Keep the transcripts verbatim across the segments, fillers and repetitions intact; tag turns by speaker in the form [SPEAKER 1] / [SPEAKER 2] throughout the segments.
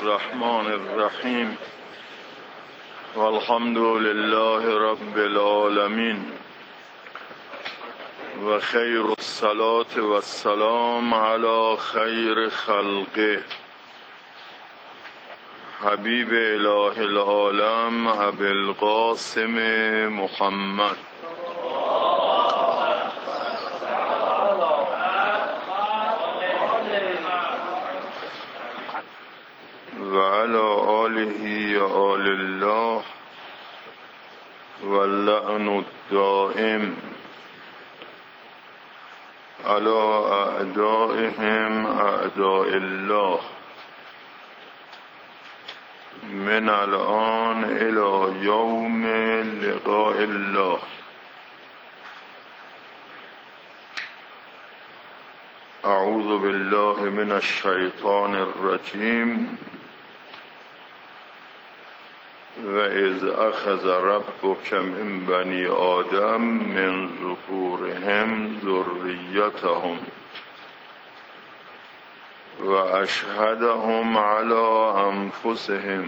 [SPEAKER 1] الرحمن الرحیم والحمد لله رب العالمین و خیر الصلاة و السلام علی خیر خلقه حبیب اله العالم ابی القاسم محمد و علی آله و آل الله و اللعن الدائم علی اعدائهم اعداء الله من الان الى یوم لقاء الله. اعوذ بالله من الشیطان الرجیم. و اذ اخذ ربک من بنی آدم من ظهورهم ذریتهم و اشهدهم علی انفسهم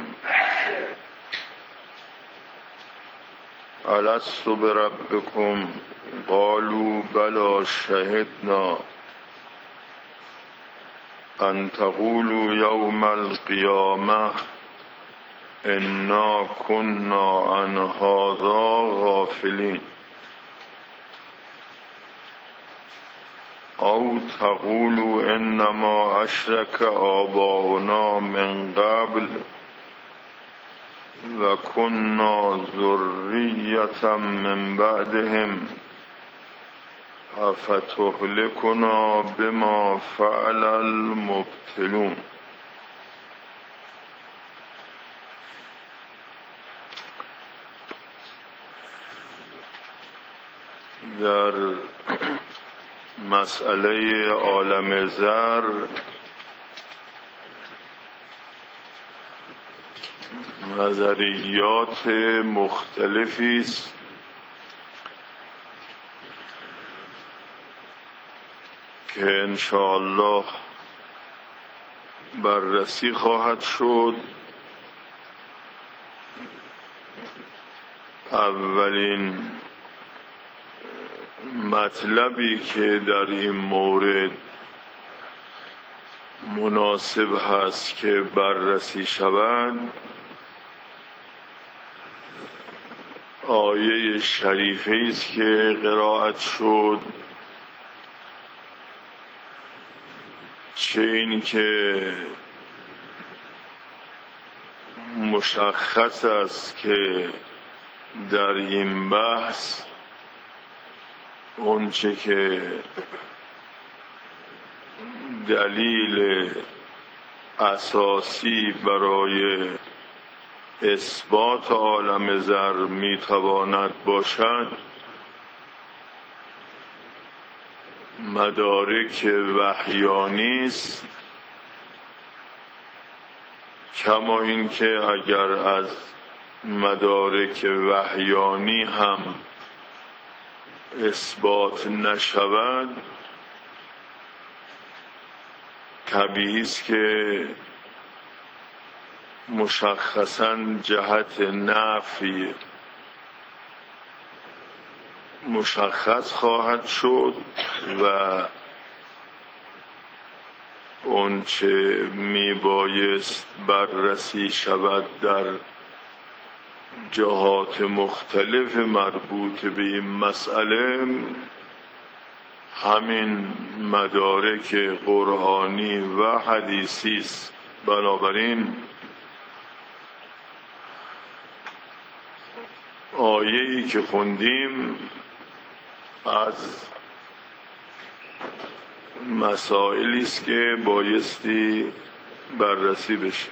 [SPEAKER 1] الست بربکم قالوا بلی شهدنا ان تقولوا یوم القیامة انا كنا عن هذا غافلین او تقولوا انما اشرك آباؤنا من قبل و كنا ذریة من بعدهم افتهلكنا بما فعل المبطلون. در مسئله عالم ذر نظریات مختلفی است که انشاءالله بررسی خواهد شد. اولین مطلبی که در این مورد مناسب هست که بررسی شود آیه شریفه است که قرائت شد، چه این که مشخص است که در این بحث اون چه که دلیل اساسی برای اثبات عالم ذر میتواند باشد مدارک وحیانی است، کما اینکه اگر از مدارک وحیانی هم اثبات نشود طبیعی است که مشخصاً جهت نفی مشخص خواهد شد و اون چه می بایست بررسی شود در جهات مختلف مربوط به این مسئله همین مدارک قرآنی و حدیثی است. بنابراین آیه‌ای که خوندیم از مسائلی است که بایستی بررسی بشه.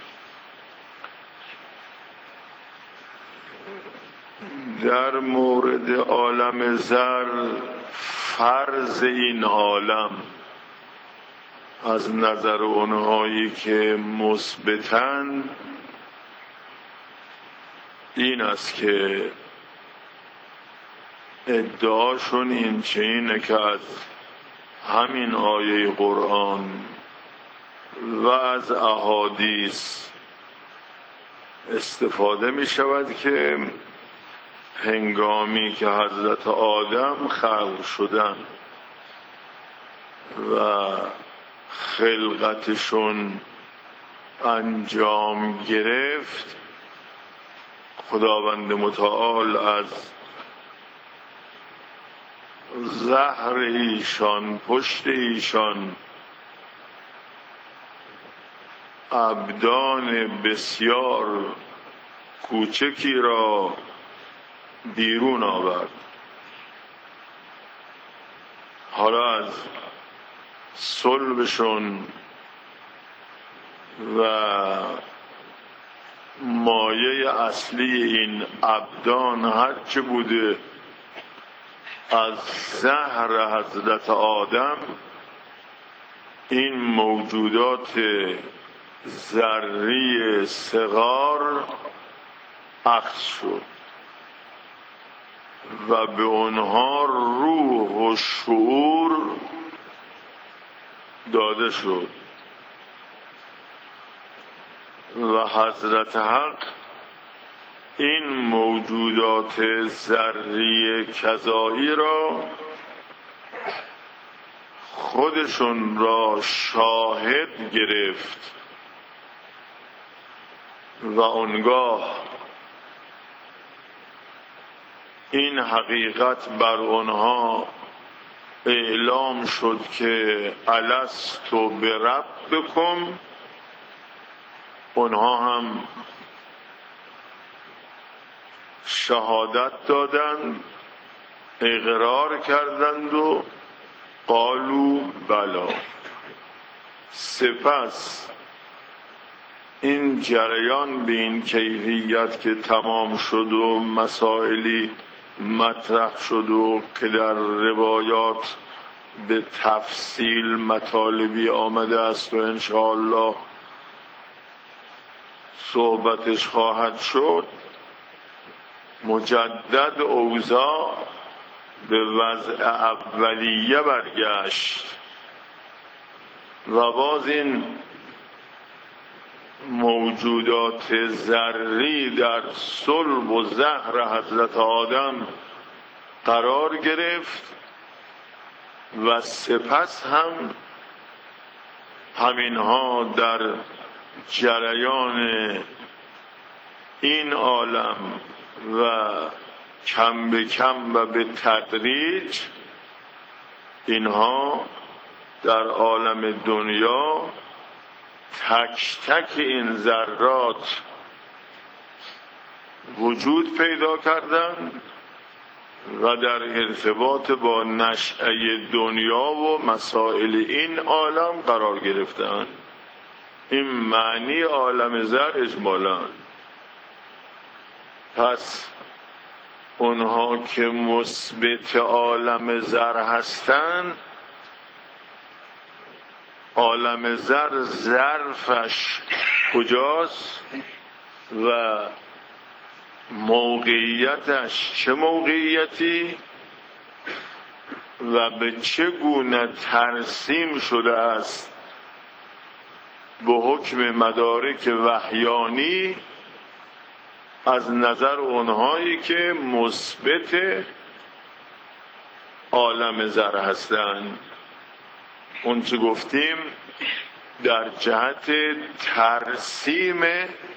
[SPEAKER 1] در مورد عالم ذر فرض این عالم از نظر اونهایی که مثبتن این است که ادعاشون این چینه که از همین آیه قرآن و از احادیث استفاده می شود که هنگامی که حضرت آدم خلق شدن و خلقتشون انجام گرفت، خداوند متعال از زهر ایشان، پشت ایشان، ابدان بسیار کوچکی را بیرون آورد. حالا از صلبشون و مایه اصلی این ابدان هرچه بوده از زهر حضرت آدم، این موجودات ذری صغار اخذ شد و به آنها روح و شعور داده شد و حضرت حق این موجودات ذری کذایی را خودشون را شاهد گرفت و آنگاه این حقیقت بر آنها اعلام شد که الست بربکم. آنها هم شهادت دادند، اقرار کردند و قالوا بلا. سپس این جریان به این کیفیت که تمام شد و مسائلی مطرح شد و که در روایات به تفصیل مطالبی آمده است و انشاءالله صحبتش خواهد شد، مجدد اوضاع به وضع اولیه برگشت و باز این موجودات ذری در صلب و زهر حضرت آدم قرار گرفت و سپس هم همینها در جریان این عالم و کم به کم و به تدریج اینها در عالم دنیا تک تک این ذرات وجود پیدا کردند و در ارتباط با نشأه دنیا و مسائل این عالم قرار گرفتند. این معنی عالم ذر اجمالاً. پس اونها که مثبت عالم ذر هستند، عالم ذر ظرفش کجاست و موقعیتش چه موقعیتی و به چه گونه ترسیم شده است به حکم مدارک وحیانی از نظر اونهایی که مثبت عالم ذر هستند. اون چه گفتیم در جهت ترسیم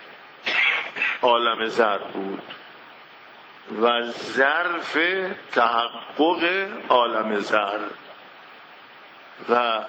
[SPEAKER 1] عالم ذر بود و ظرف تحقق عالم ذر و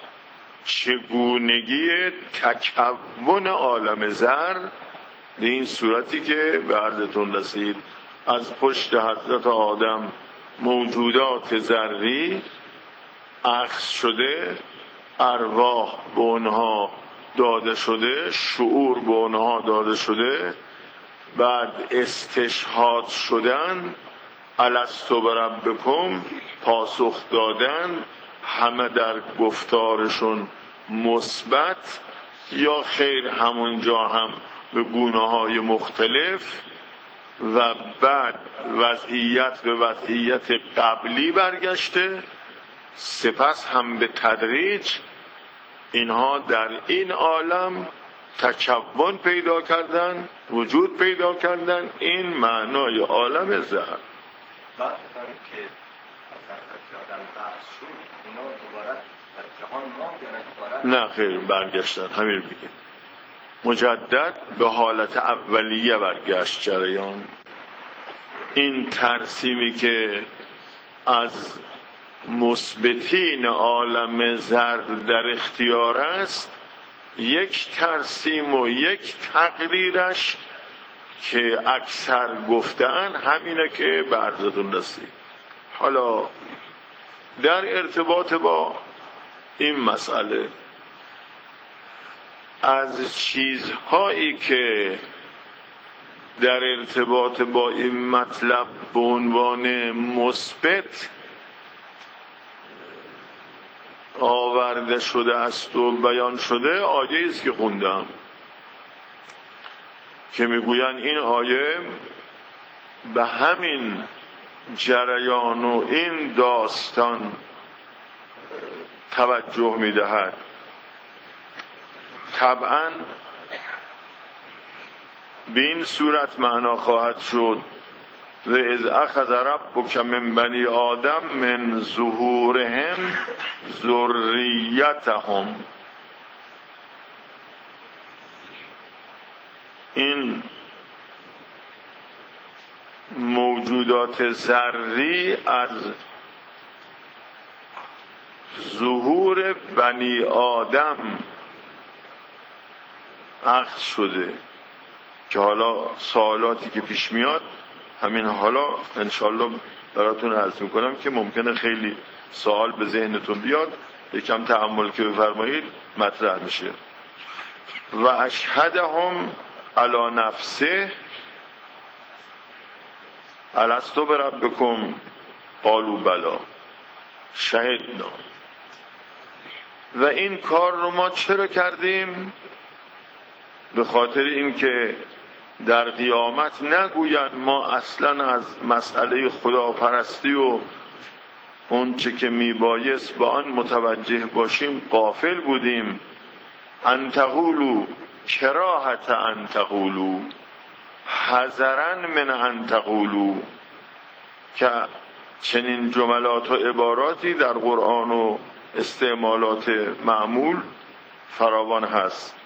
[SPEAKER 1] چگونگی تکون عالم ذر به این صورتی که به عرضتون رسید. از پشت حضرت آدم موجودات ذری اخذ شده، ارواح به اونها داده شده، شعور به اونها داده شده، بعد استشهاد شدن، الست بربکم، پاسخ دادن، همه در گفتارشون مثبت یا خیر همونجا هم به گونه‌های مختلف و بعد وضعیت به وضعیت قبلی برگشته. سپس هم به تدریج اینها در این عالم تکون پیدا کردن، وجود پیدا کردن. این معنای عالم ذر.
[SPEAKER 2] بعد که آدم بحث شد اینا دوباره جهان ما
[SPEAKER 1] نه خیر برگشتن، همین بگیم مجدد به حالت اولیه برگشت جریان. این ترسیمی که از مثبتین عالم ذر در اختیار است، یک ترسیم و یک تقریرش که اکثر گفتن همینه که به عرضتون رسید. حالا در ارتباط با این مسئله از چیزهایی که در ارتباط با این مطلب به عنوان مثبت آورده شده است و بیان شده، آیه است که خوندم که میگویند این آیه به همین جریان و این داستان توجه میدهد. طبعا به این صورت معنا خواهد شد و اذ اخذ ربک من بنی آدم من ظهورهم ذریتهم. این موجودات ذری از ظهور بنی آدم اخذ شده، که حالا سوالاتی که پیش میاد همین حالا انشالله براتون عرض میکنم که ممکنه خیلی سوال به ذهنتون بیاد، یکم تأمل که بفرمایید مطرح میشه. و اشهدهم علی نفسه الستو بربکم قالوا بلی شهدنا. و این کار رو ما چرا کردیم؟ به خاطر اینکه در قیامت نگوید ما اصلا از مسئله خداپرستی و اون چه که میبایست با آن متوجه باشیم غافل بودیم. ان تقولوا کراهت ان تقولوا حذرا من ان تقولوا، که چنین جملات و عباراتی در قرآن و استعمالات معمول فراوان هست.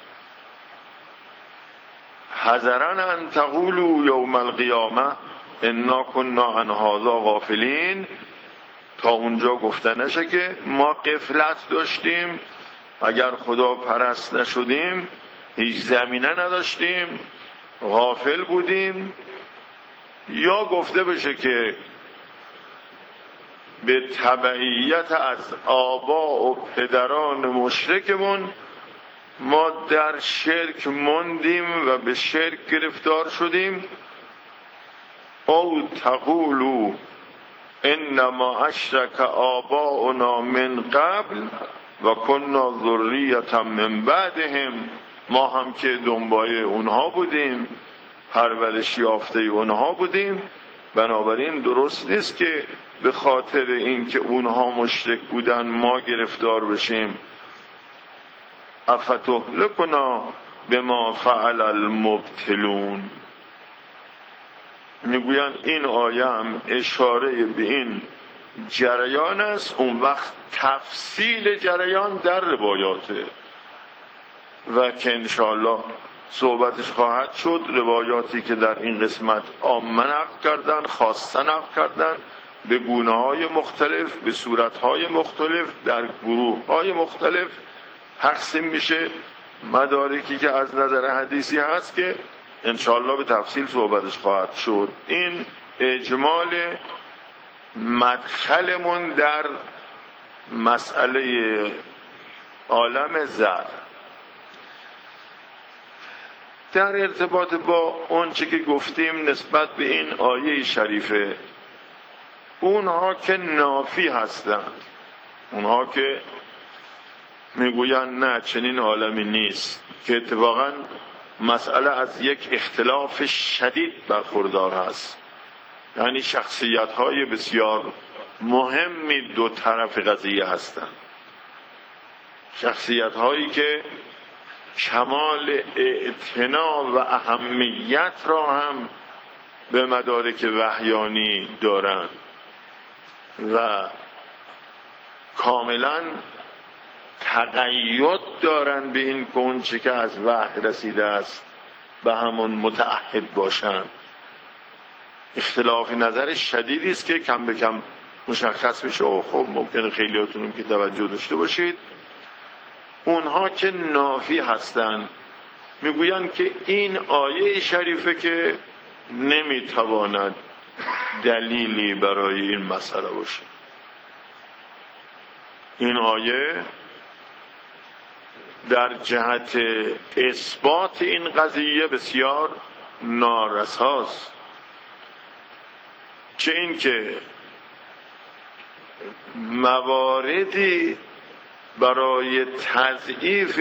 [SPEAKER 1] حذرا ان تقولوا یوم القیامه انا کنا عن هذا غافلین، تا اونجا گفته نشه که ما غفلت داشتیم، اگر خدا پرست نشدیم هیچ زمینه نداشتیم، غافل بودیم. یا گفته بشه که به تبعیت از آبا و پدران مشرکمون ما در شرک ماندیم و به شرک گرفتار شدیم. او تقولوا انما اشرک آباؤنا من قبل و کنا ذریة من بعدهم، ما هم که دنبال اونها بودیم، پرورش یافته اونها بودیم. بنابراین درست نیست که به خاطر اینکه اونها مشرک بودن ما گرفتار بشیم. افتهلکنا بما فعل المبطلون. میگویند این آیه هم اشاره به این جریان است. اون وقت تفصیل جریان در روایاته و که انشاءالله صحبتش خواهد شد. روایاتی که در این قسمت عامه نقل کردن، خاصه نقل کردن، به گونه های مختلف، به صورت های مختلف، در گروه های مختلف تقسیم میشه. مدارکی که از نظر حدیثی هست که انشاءالله به تفصیل صحبتش خواهد شد. این اجمال مدخلمون در مسئله عالم ذر. در ارتباط با اون چه که گفتیم نسبت به این آیه شریفه، اونها که نافی هستند، اونها که میگویند نه چنین عالمی نیست، که اتفاقا مسئله از یک اختلاف شدید برخوردار هست، یعنی شخصیت های بسیار مهمی دو طرف قضیه هستند، شخصیت هایی که کمال اعتنا و اهمیت را هم به مدارک وحیانی دارند و کاملا تقید دارند به این که اون چه که از وحی رسیده است به همون متعهد باشند. اختلاف نظر شدیدی است که کم به کم مشخص بشه و خب ممکنه خیلیاتونم که توجه داشته باشید. اونها که نافی هستند میگویند که این آیه شریفه که نمیتواند دلیلی برای این مسئله باشه. این آیه در جهت اثبات این قضیه بسیار نارساست، چه این که مواردی برای تضعیف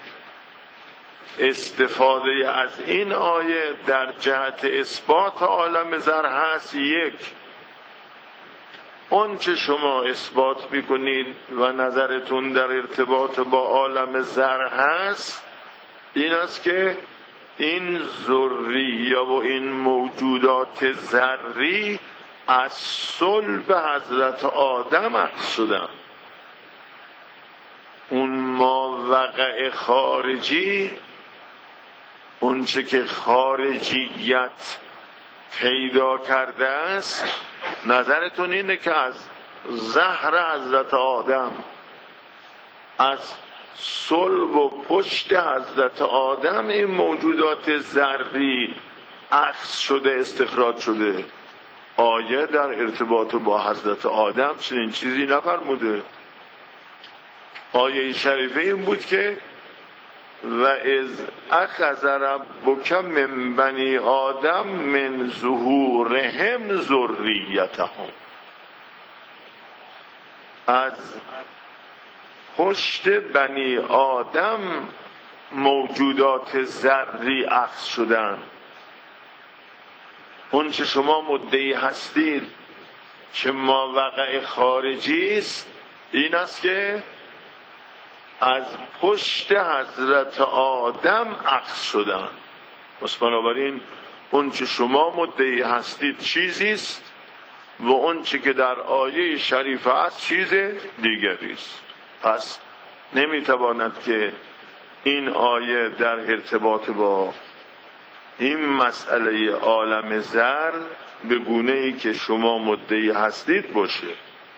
[SPEAKER 1] استفاده از این آیه در جهت اثبات عالم زر هست. یک، اون چه شما اثبات میکنید و نظرتون در ارتباط با عالم زر هست این است که این ذری و این موجودات ذری از صلب حضرت آدم اخذ شدن. اون ماوقع خارجی، اون چه که خارجیت پیدا کرده است، نظرتون اینه که از زهر حضرت آدم، از صلب و پشت حضرت آدم این موجودات ذری اخذ شده، استخراج شده. آیه در ارتباط با حضرت آدم چنین چیزی نفرموده. آیه شریفه این بود که و از اخذ ربک من بنی آدم من ظهورهم ذریتهم، از پشت بنی آدم موجودات ذری اخذ شدن. اون چه شما مدعی هستید که ماوقع خارجی است این است که از پشت حضرت آدم اخذ شدن. پس بنابراین اون چه شما مدعی هستید چیزی است و اون چه که در آیه شریفه است چیز دیگری است. پس نمیتواند که این آیه در ارتباط با این مسئله عالم زر به گونه ای که شما مدعی هستید باشه.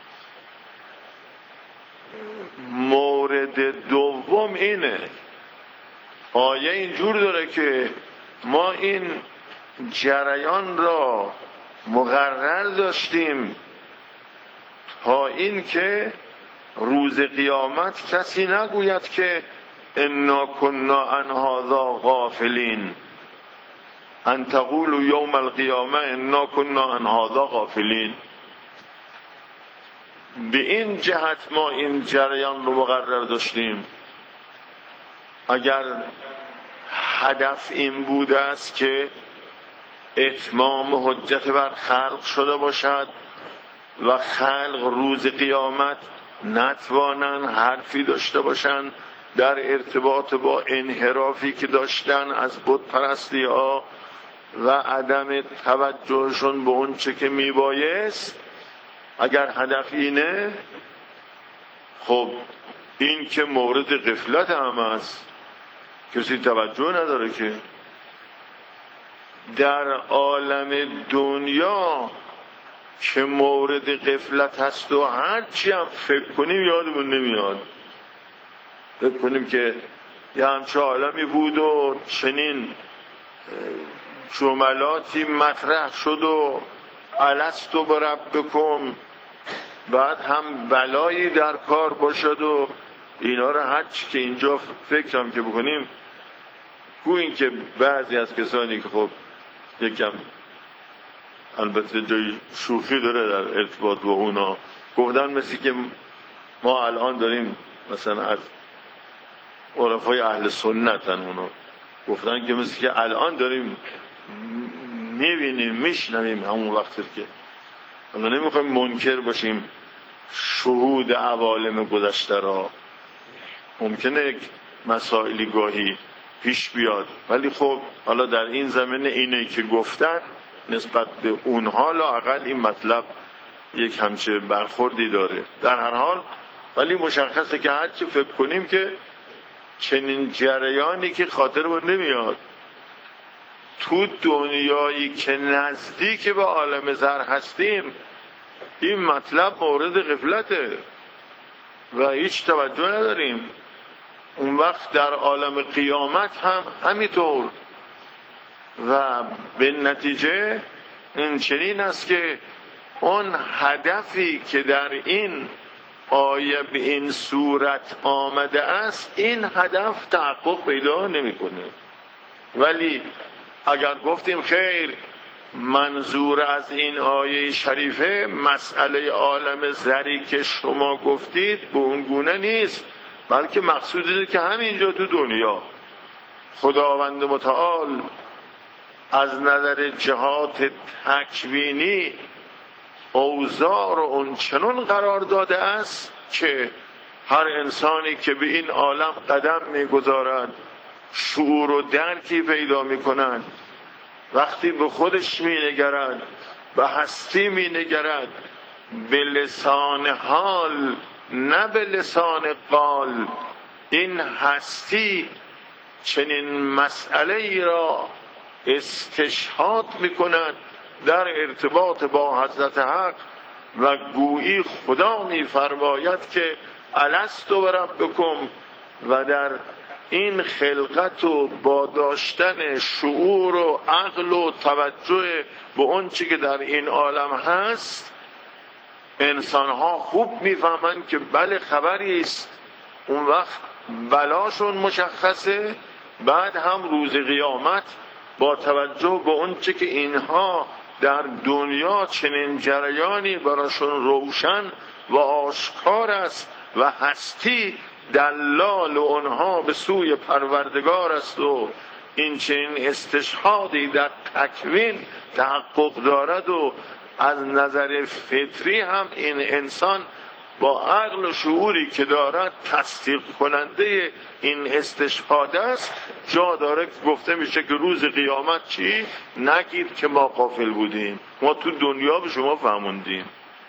[SPEAKER 1] مورد دوم اینه، آیه اینجور داره که ما این جریان را مقرر داشتیم تا این که روز قیامت کسی نگوید که انا کنا عن هذا غافلین، ان تقولوا یوم القیامه انا کنا عن هذا غافلین. به این جهت ما این جریان رو مقرر داشتیم. اگر هدف این بوده است که اتمام حجت بر خلق شده باشد و خلق روز قیامت نتوانن حرفی داشته باشند در ارتباط با انحرافی که داشتن از بت پرستی ها و عدم توجهشون به اون چه که میبایست، اگر هدف اینه، خب این که مورد غفلت هم است، کسی توجه نداره که در عالم دنیا که مورد غفلت هست و هرچی هم فکر کنیم یادمون نمیاد. فکر کنیم که یه همچه عالمی بود و چنین جملاتی مطرح شد و الستو بربکم، بعد هم بلایی در کار باشد و اینا رو هرچی که اینجا فکرم که بکنیم، گوییم که بعضی از کسانی که خب یکم البته جای شوخی داره در ارتباط با اونا، گفتن مثل که ما الان داریم مثلا از عرفای اهل سنتن، اونا گفتن که مثل که الان داریم میبینیم میشنویم همون وقتی که اما نمیخوایم منکر باشیم شهود عوالم گذشته را. ممکنه مسائلی گاهی پیش بیاد، ولی خب حالا در این زمینه اینه که گفتن نسبت به اونها لااقل این مطلب یک همچه برخوردی داره. در هر حال ولی مشخصه که هرچی فکر کنیم که چنین جریانی که خاطر رو نمیاد تو دنیایی که نزدیک به عالم زر هستیم این مطلب مورد غفلته و هیچ توجه نداریم. اون وقت در عالم قیامت هم همینطور و به نتیجه این چنین است که اون هدفی که در این آیه به این صورت آمده است این هدف تحقق پیدا نمی‌کنه. ولی اگر گفتیم خیر منظور از این آیه شریفه مسئله عالم زری که شما گفتید به اون گونه نیست، بلکه مقصود اینه که همینجا تو دنیا خداوند متعال از نظر جهات تکوینی اوضاع رو اون چنان قرار داده است که هر انسانی که به این عالم قدم میگذارد شعور و درکی پیدا میکنند، وقتی به خودش مینگرد به هستی مینگرد به لسان حال نه به لسان قال این هستی چنین مسئله ای را استشهاد میکنند در ارتباط با حضرت حق و گویی خدا میفرماید که الستو بربکم و در این خلقت و با داشتن شعور و عقل و توجه به اون چی که در این عالم هست انسان ها خوب میفهمند که بله خبری است. اون وقت بلاشون مشخصه. بعد هم روز قیامت با توجه به اون چی که اینها در دنیا چنین جریانی براشون روشن و آشکار است و هستی دلال و اونها به سوی پروردگار است و این چنین استشهادی در تکوین تحقق دارد و از نظر فطری هم این انسان با عقل و شعوری که دارد تصدیق کننده این استشهاد است. جا داره گفته میشه که روز قیامت چی؟ نگید که ما غافل بودیم، ما تو دنیا به شما فهموندیم.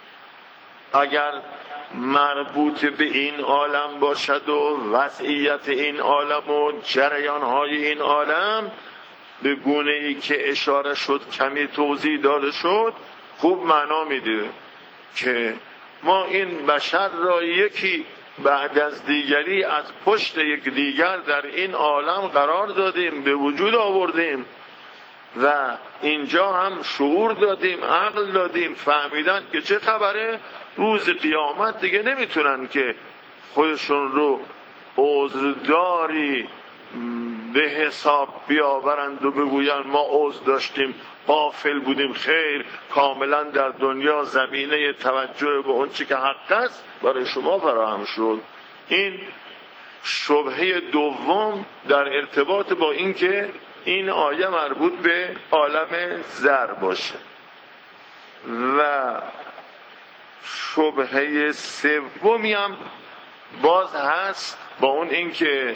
[SPEAKER 1] اگر مربوط به این عالم باشد و وضعیت این عالم و جریانهای این عالم به گونه ای که اشاره شد کمی توضیح داده شد خوب معنا میده که ما این بشر را یکی بعد از دیگری از پشت یک دیگر در این عالم قرار دادیم، به وجود آوردیم و اینجا هم شعور دادیم، عقل دادیم، فهمیدن که چه خبره. روز قیامت دیگه نمیتونن که خودشون رو عذرداری به حساب بیاورند و بگویند ما عذر داشتیم، غافل بودیم. خیر، کاملا در دنیا زمینه توجه به اون چی که حق است برای شما فراهم شد. این شبهه دوم در ارتباط با این که این آیه مربوط به عالم زر باشه. و شبهه سومی هم باز هست با اون این که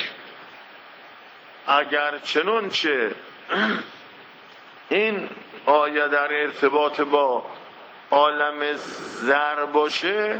[SPEAKER 1] اگر چنانچه این آیه در ارتباط با عالم زر باشه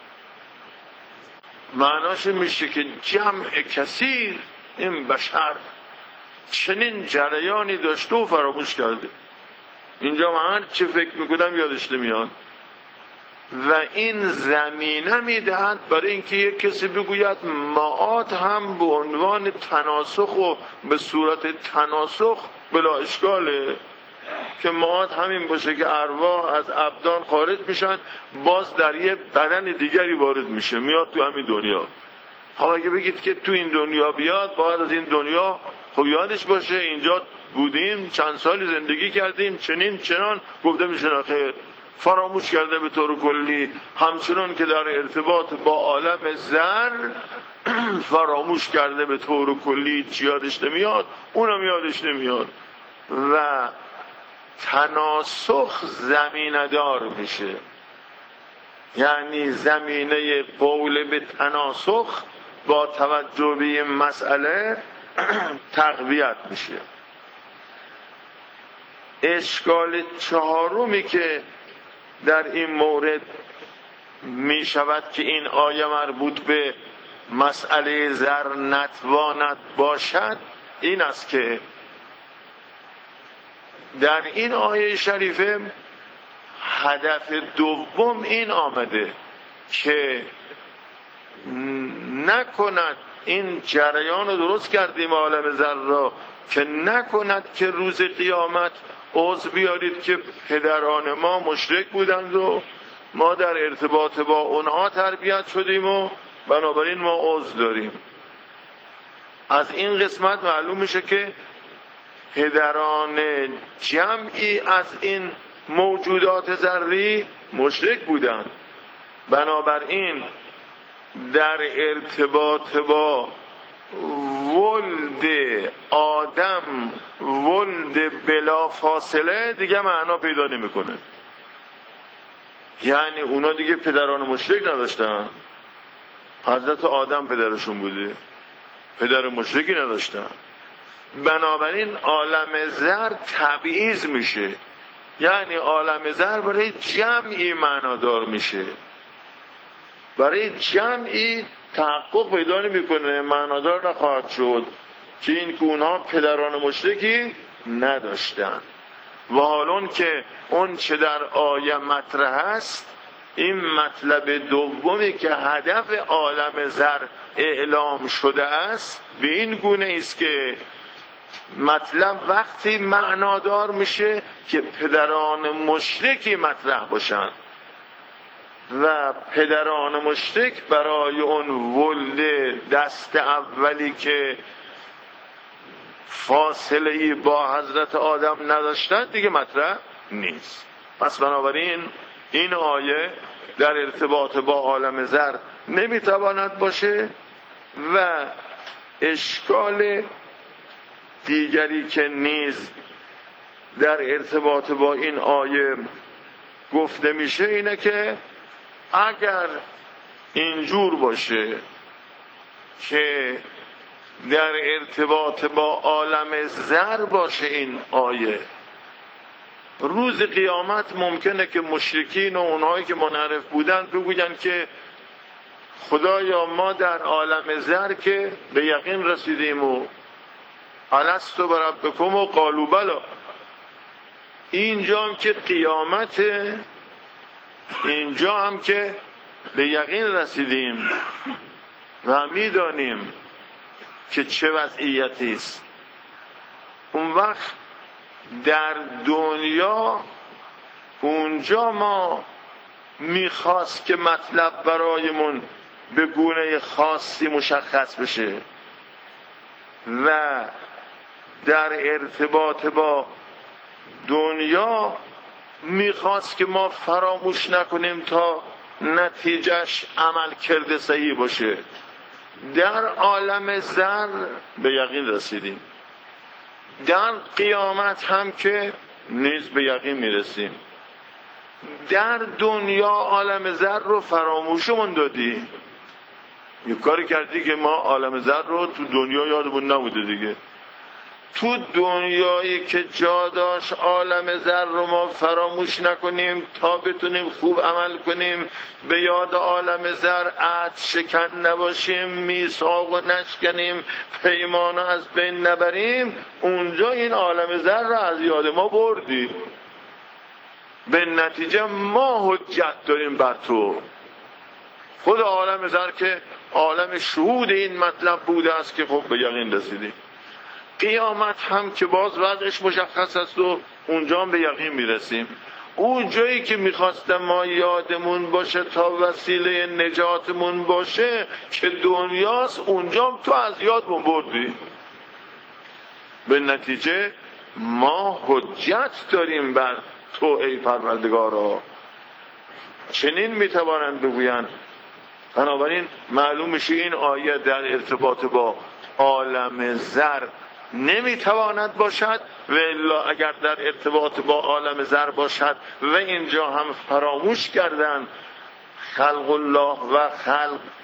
[SPEAKER 1] معناش میشه که جمع کثیر این بشر چنین جریانی داشته و فراموش کرده. اینجا من هر چه فکر میکنم یادش نمیاد و این زمینه میدهند برای اینکه یک کسی بگوید معاد هم به عنوان تناسخ و به صورت تناسخ بلا اشکاله که معاد همین باشه که ارواح از ابدان خارج میشن باز در یه بدن دیگری وارد میشه میاد تو همین دنیا. حالا اگه بگید که تو این دنیا بیاد باید از این دنیا خب یادش باشه اینجا بودیم چند سالی زندگی کردیم چنین چنان گفته میشه نخیر فراموش کرده به طور کلی. همچنان که در ارتباط با عالم زر فراموش کرده به طور کلی چی یادش نمیاد اونم یادش نمیاد و تناسخ زمینه دار میشه. یعنی زمینه قول به تناسخ با توجه به این مسئله تقویت میشه. اشکال چهارمی که در این مورد می شود که این آیه مربوط به مسئله زر نتواند باشد این است که در این آیه شریفه هدف دوم این آمده که نکند، این جریان رو درست کردیم عالم زر را، که نکند که روز قیامت عذر بیارید که پدران ما مشرک بودند و ما در ارتباط با اونها تربیت شدیم و بنابراین ما عذر داریم. از این قسمت معلوم میشه که پدران جمعی از این موجودات ذری مشرک بودند. بنابراین در ارتباط با ولد آدم ولد بلا فاصله دیگه معنا پیدا نمیکنه. یعنی اونا دیگه پدران مشرک نداشتن، حضرت آدم پدرشون بوده، پدر مشرکی نداشتن. بنابراین عالم زر تبعیض میشه، یعنی عالم زر برای جمعی معنادار میشه، برای جمعی تحقق پیدا نمیکنه، معنادار نخواهد شد که این که اونها پدران مشرکی نداشتن. و حالون که اون چه در آیه مطرح است، این مطلب دومی که هدف عالم زر اعلام شده است به این گونه است که مطلب وقتی معنادار میشه که پدران مشرکی مطرح باشند و پدران مشرک برای اون ولد دست اولی که فاصله با حضرت آدم نداشتن دیگه مطرح نیست. پس بنابراین این آیه در ارتباط با عالم زر نمیتواند باشه. و اشکال دیگری که نیز در ارتباط با این آیه گفته میشه اینه که اگر اینجور باشه که در ارتباط با عالم زر باشه این آیه، روز قیامت ممکنه که مشرکین و اونهایی که منحرف بودن بگوین که خدایا ما در عالم زر که به یقین رسیدیم و الستو بربکم و قالوا بلی، اینجا هم که قیامت، اینجا هم که به یقین رسیدیم و میدانیم که چه وضعیتی است. اون وقت در دنیا اونجا ما میخواست که مطلب برایمون به گونه خاصی مشخص بشه و در ارتباط با دنیا میخواست که ما فراموش نکنیم تا نتیجهش عمل کرده صحیح باشه. در عالم زر به یقین رسیدیم، در قیامت هم که نیز به یقین میرسیم. در دنیا عالم زر رو فراموشمون دادی، یه کاری کردی که ما عالم زر رو تو دنیا یادمون نبوده دیگه. تو دنیایی که جا داشت عالم زر رو ما فراموش نکنیم تا بتونیم خوب عمل کنیم، به یاد عالم زر عهد شکن نباشیم، میثاق و نشکنیم، پیمان از بین نبریم، اونجا این عالم زر رو از یاد ما بردی. به نتیجه ما حجت داریم بر تو. خود عالم زر که عالم شهود این مطلب بوده است که خب به یقین رسیدیم. قیامت هم که باز وضعش مشخص است و اونجا هم به یقین میرسیم. اون جایی که میخواستم ما یادمون باشه تا وسیله نجاتمون باشه که دنیاست، اونجا هم تو از یادمون بردی. به نتیجه ما حجت داریم بر تو ای پروردگارا. چنین میتوانند بگویند. بنابراین معلوم میشه این آیه در ارتباط با عالم زر نمیتواند باشد و الا اگر در ارتباط با عالم زر باشد و اینجا هم فراموش کردن خلق الله و خلق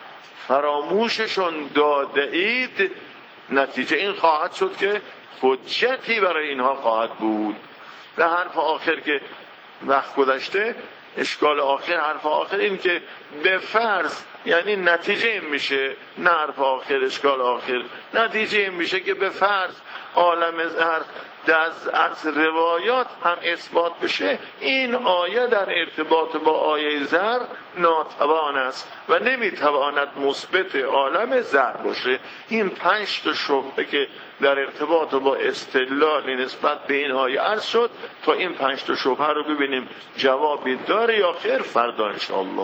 [SPEAKER 1] فراموششون داده اید، نتیجه این خواهد شد که حجتی برای اینها خواهد بود. و حرف آخر که وقت گذشته، اشکال آخر حرف آخر این که به فرض، یعنی نتیجه این میشه، نه حرف آخر اشکال آخر، نتیجه این میشه که به فرض عالم زر از, از روایات هم اثبات بشه، این آیه در ارتباط با آیه زر ناتوان است و نمیتواند مثبت عالم زر باشه. این پنج تا شبهه که در ارتباط با استدلال نسبت به این آیه عرض شد، تا این پنج تا شبهه رو ببینیم جوابی داره یا خیر فردا انشاءالله.